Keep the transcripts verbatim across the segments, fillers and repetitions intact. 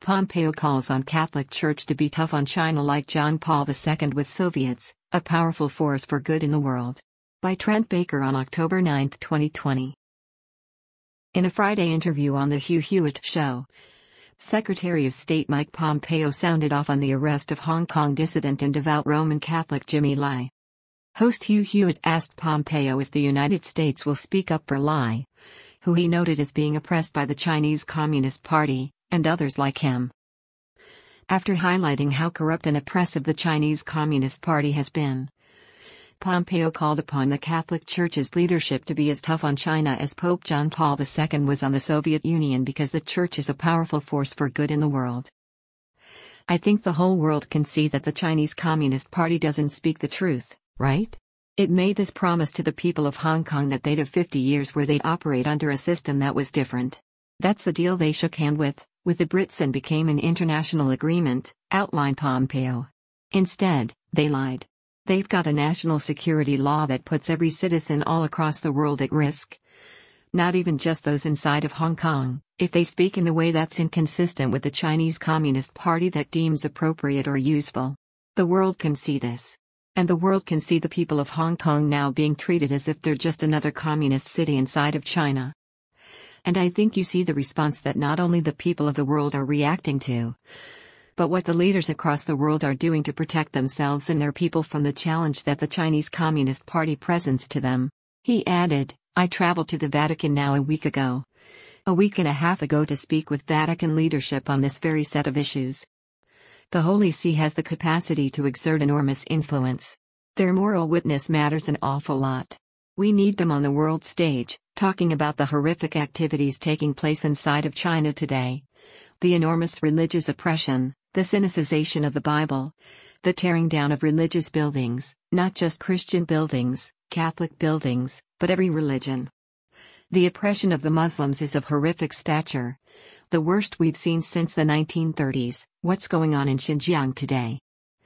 Pompeo calls on Catholic Church to be tough on China like John Paul the Second with Soviets, a powerful force for good in the world. By Trent Baker on October ninth, twenty twenty. In a Friday interview on The Hugh Hewitt Show, Secretary of State Mike Pompeo sounded off on the arrest of Hong Kong dissident and devout Roman Catholic Jimmy Lai. Host Hugh Hewitt asked Pompeo if the United States will speak up for Lai, who he noted as being oppressed by the Chinese Communist Party, and others like him. After highlighting how corrupt and oppressive the Chinese Communist Party has been, Pompeo called upon the Catholic Church's leadership to be as tough on China as Pope John Paul the Second was on the Soviet Union because the Church is a powerful force for good in the world. I think the whole world can see that the Chinese Communist Party doesn't speak the truth, right? It made this promise to the people of Hong Kong that they'd have fifty years where they'd operate under a system that was different. That's the deal they shook hand with, with the Brits and became an international agreement, outlined Pompeo. Instead, they lied. They've got a national security law that puts every citizen all across the world at risk. Not even just those inside of Hong Kong, if they speak in a way that's inconsistent with the Chinese Communist Party that deems appropriate or useful. The world can see this. And the world can see the people of Hong Kong now being treated as if they're just another communist city inside of China. And I think you see the response that not only the people of the world are reacting to, but what the leaders across the world are doing to protect themselves and their people from the challenge that the Chinese Communist Party presents to them. He added, I traveled to the Vatican now a week ago. A week and a half ago to speak with Vatican leadership on this very set of issues. The Holy See has the capacity to exert enormous influence. Their moral witness matters an awful lot. We need them on the world stage, talking about the horrific activities taking place inside of China today. The enormous religious oppression, the cynicization of the Bible, the tearing down of religious buildings, not just Christian buildings, Catholic buildings, but every religion. The oppression of the Muslims is of horrific stature. The worst we've seen since the nineteen thirties, what's going on in Xinjiang today.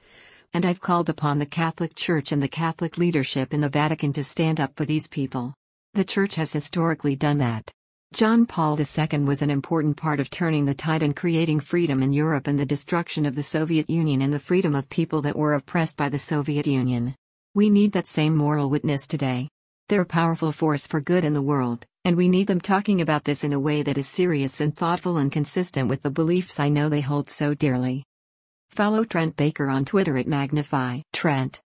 And I've called upon the Catholic Church and the Catholic leadership in the Vatican to stand up for these people. The Church has historically done that. John Paul the Second was an important part of turning the tide and creating freedom in Europe and the destruction of the Soviet Union and the freedom of people that were oppressed by the Soviet Union. We need that same moral witness today. They're a powerful force for good in the world, and we need them talking about this in a way that is serious and thoughtful and consistent with the beliefs I know they hold so dearly. Follow Trent Baker on Twitter at Magnify Trent.